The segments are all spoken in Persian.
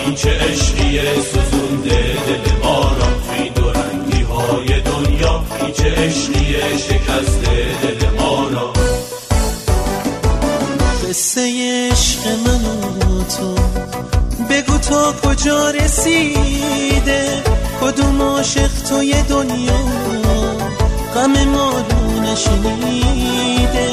این چه عشقیه سوزونده دل ما را، تو این دو رنگی های دنیا این چه عشقیه شکسته دل ما را. قصه عشق من و تو بگو تا کجا رسیده، کدوم عاشق توی دنیا غم ما رو نشنیده.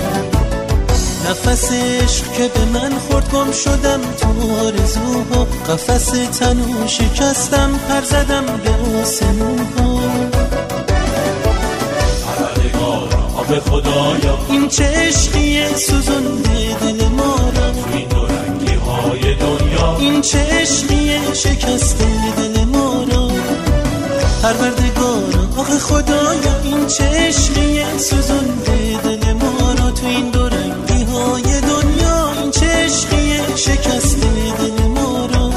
نفس عشق که به من خورد گم شدم تو آرزوها، قفس تنو شکستم پر زدم به آسمونها. پروردگارا آب خدایا این چه عشقیه سوزونده دل ما را، تو این دو رنگی های دنیا این چه عشقیه شکسته دل ما را. پروردگارا آخ خدایا این چه عشقیه سوزونده دل ما را، تو این دو رنگی های دنیا این چه عشقیه شکسته دل ما را.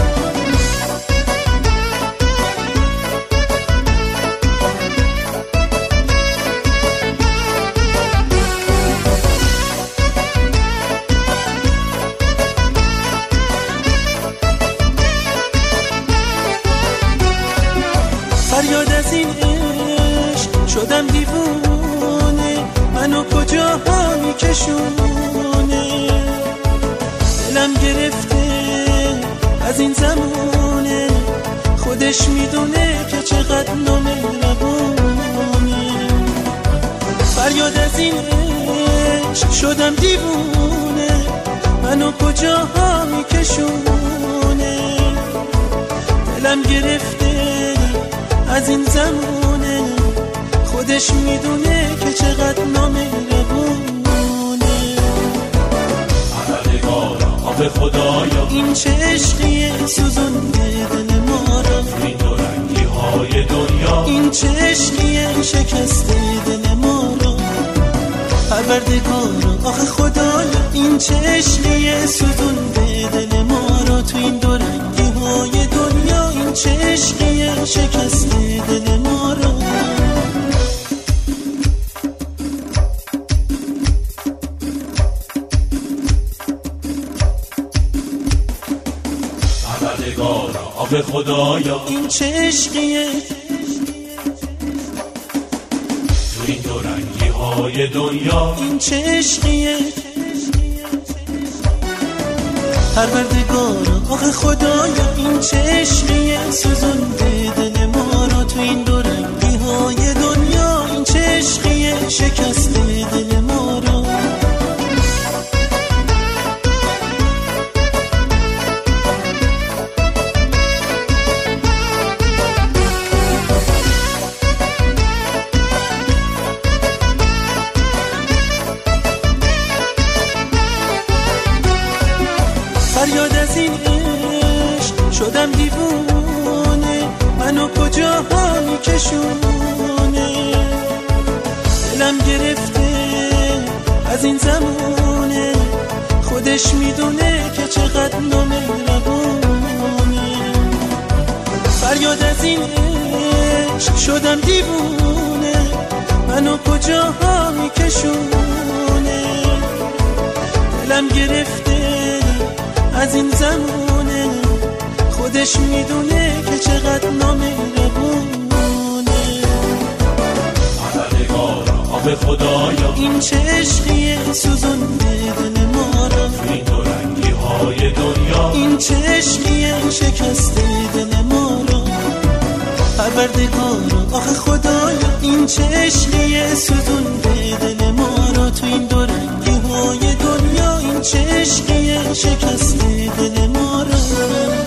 فریاد از این عشق شدم دیوونه، منو کجاها میکشونه. دلم گرفته از این زمونه، خودش میدونه که چقدر نامهربونه. فریاد از این عشق شدم دیوونه، منو کجاها میکشونه. دلم گرفته از این زمونه، خودش میدونه که چقدر نامهربونه. پروردگارا آب خدایا این چه عشقیه سوزونده دل ما را، تو این دو رنگی های دنیا این چه عشقیه شکسته دل ما را. پروردگارا آخ خدایا این چه عشقیه سوزونده دل ما را، تو این دو رنگی های دنیا این چه عشقیه شکسته دل ما را. پروردگارا آب خدایا این چه عشقیه تو این دو رنگی های دنیا این چه عشقیه. پروردگارا آخ خدایا این چه عشقیه سوزونده دل ما را، تو این دو رنگی های دنیا این چه عشقیه شکسته دل ما را. فریاد از این عشق شدم دیوونه، منو کجاها میکشونه. دلم گرفته از این زمونه، خودش میدونه که چقدر نامهربونه. فریاد از این عشق شدم دیوونه، منو کجاها میکشونه. دلم گرفته از این زمونه، خودش میدونه که چقدر نامهربونه. پروردگارا آب خدایا این چه عشقیه سوزونده دل ما را، تو این دو رنگی های دنیا این چه عشقیه شکسته دل ما را. پروردگارا آخ خدایا این چه عشقیه سوزونده دل ما را، تو این دو رنگی های دنیا این چه عشقیه شکسته دل ما را.